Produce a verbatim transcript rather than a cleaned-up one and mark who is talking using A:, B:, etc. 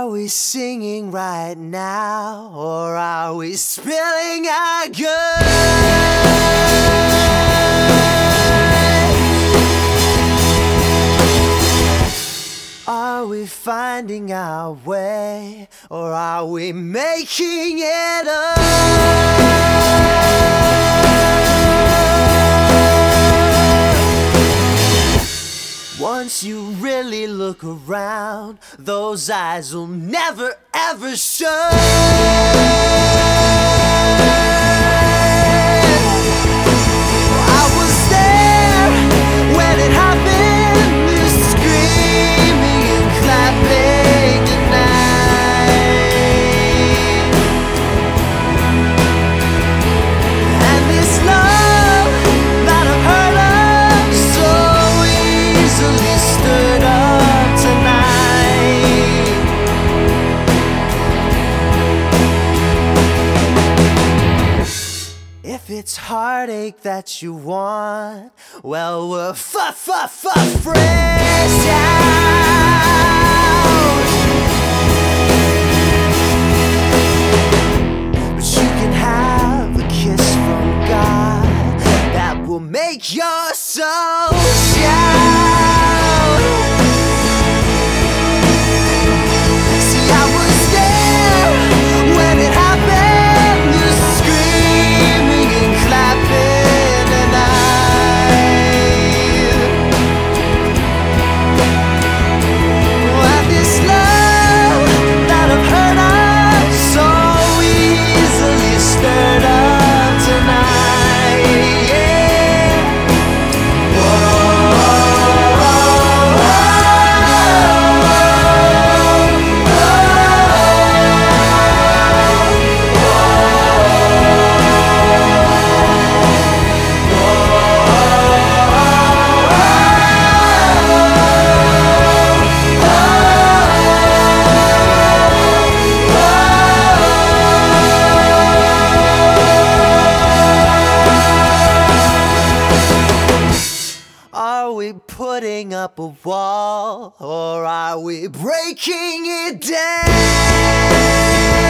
A: we singing right now, or are we spilling our goods? Are we finding our way, or are we making it up? Once you really look around, those eyes will never ever shut. I was there when it happened, you screaming and clapping tonight. And this love that I've heard of so easily stirred up tonight. If it's heartache that you want, well, we're f-f-f-fresh out. But you can have a kiss from God that will make your soul shout. See, I was there when it happened, you screaming and clapping tonight. And this love that I've heard of so easily stirred up tonight. Yeah. Are we putting up a wall, or are we breaking it down?